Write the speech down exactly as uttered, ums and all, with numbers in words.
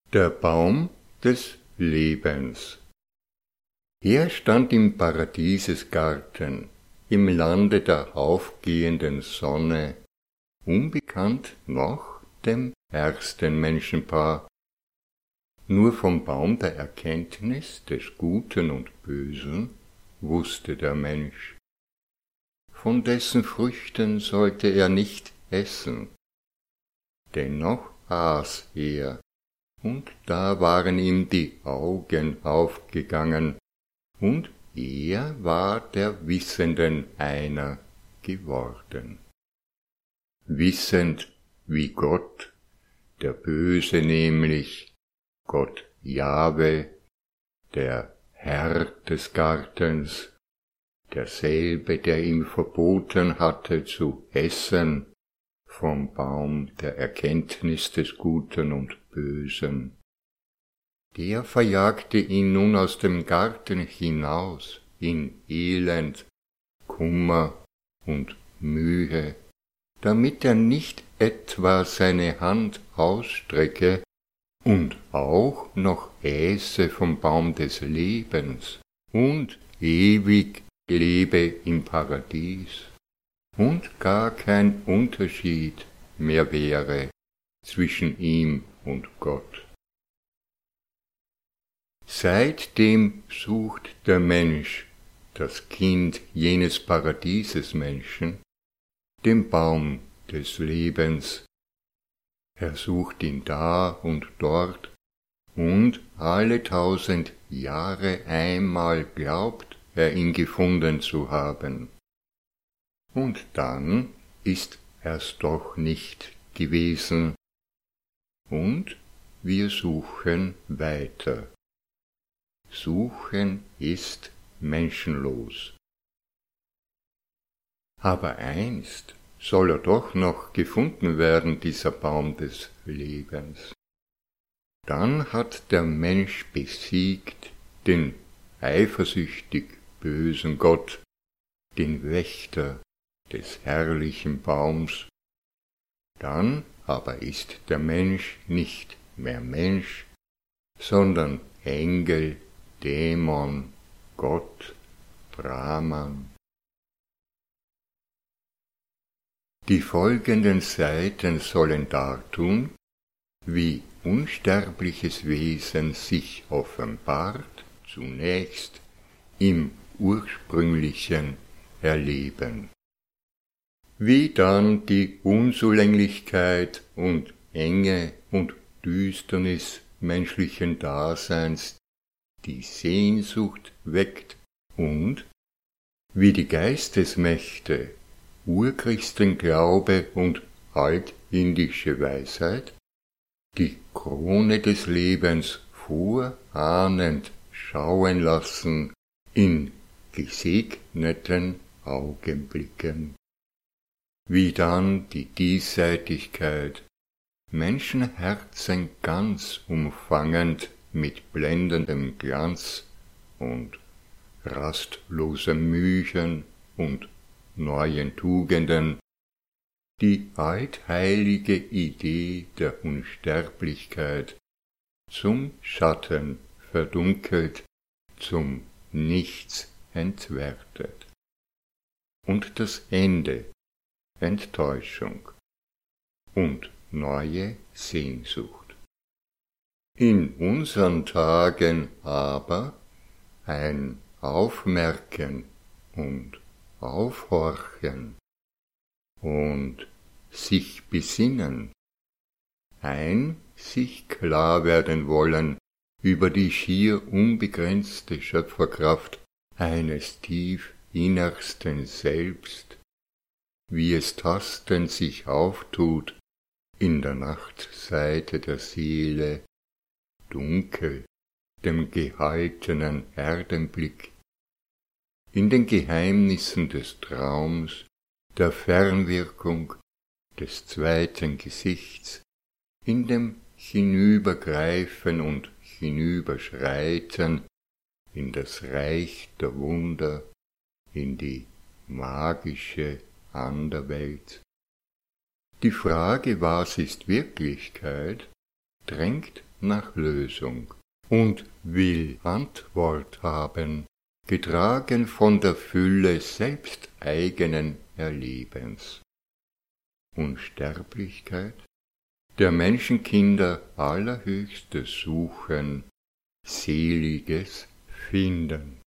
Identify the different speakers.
Speaker 1: Der Baum des Lebens. Er stand im Paradiesesgarten, im Lande der aufgehenden Sonne, unbekannt noch dem ersten Menschenpaar. Nur vom Baum der Erkenntnis des Guten und Bösen wusste der Mensch. Von dessen Früchten sollte er nicht essen. Dennoch aß er, und da waren ihm die Augen aufgegangen, und er war der Wissenden einer geworden. Wissend wie Gott, der Böse nämlich, Gott Jahwe, der Herr des Gartens, derselbe, der ihm verboten hatte zu essen vom Baum der Erkenntnis des Guten und Bösen. Der verjagte ihn nun aus dem Garten hinaus in Elend, Kummer und Mühe, damit er nicht etwa seine Hand ausstrecke und auch noch äße vom Baum des Lebens und ewig lebe im Paradies und gar kein Unterschied mehr wäre zwischen ihm und Gott. Seitdem sucht der Mensch, das Kind jenes Paradiesesmenschen, den Baum des Lebens. Er sucht ihn da und dort, und alle tausend Jahre einmal glaubt er ihn gefunden zu haben. Und dann ist er's doch nicht gewesen, und wir suchen weiter. Suchen ist menschenlos. Aber einst soll er doch noch gefunden werden, dieser Baum des Lebens. Dann hat der Mensch besiegt den eifersüchtig bösen Gott, den Wächter des herrlichen Baums. Dann aber ist der Mensch nicht mehr Mensch, sondern Engel, Dämon, Gott, Brahman. Die folgenden Seiten sollen dartun, wie unsterbliches Wesen sich offenbart, zunächst im ursprünglichen Erleben. Wie dann die Unzulänglichkeit und Enge und Düsternis menschlichen Daseins die Sehnsucht weckt und wie die Geistesmächte, Urchristenglaube und altindische Weisheit die Krone des Lebens vorahnend schauen lassen in gesegneten Augenblicken. Wie dann die Diesseitigkeit Menschenherzen ganz umfangend mit blendendem Glanz und rastlosem Mühen und neuen Tugenden die altheilige Idee der Unsterblichkeit zum Schatten verdunkelt, zum Nichts entwertet. Und das Ende, Enttäuschung und neue Sehnsucht. In unseren Tagen aber ein Aufmerken und Aufhorchen und sich besinnen, ein sich klar werden wollen über die schier unbegrenzte Schöpferkraft eines tief innersten Selbst, wie es tastend sich auftut in der Nachtseite der Seele, dunkel dem gehaltenen Erdenblick, in den Geheimnissen des Traums, der Fernwirkung, des zweiten Gesichts, in dem Hinübergreifen und Hinüberschreiten in das Reich der Wunder, in die magische Anderwelt. Die Frage, was ist Wirklichkeit, drängt nach Lösung und will Antwort haben, getragen von der Fülle selbsteigenen Erlebens. Unsterblichkeit, der Menschenkinder allerhöchstes Suchen, seliges Finden.